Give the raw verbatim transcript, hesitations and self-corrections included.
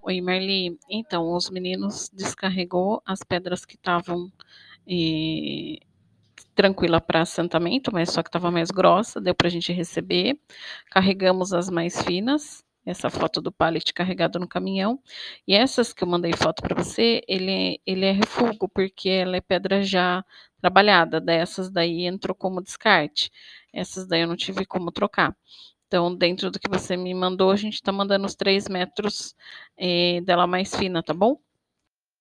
Oi, Marli. Então, os meninos descarregou as pedras que estavam, eh, tranquila para assentamento, mas só que estava mais grossa, deu pra gente receber. Carregamos as mais finas, essa foto do pallet carregado no caminhão. E essas que eu mandei foto para você, ele ele é refúgio, porque ela é pedra já trabalhada, dessas daí entrou como descarte. Essas daí eu não tive como trocar. Então, dentro do que você me mandou, a gente tá mandando os três metros, eh, dela mais fina, tá bom?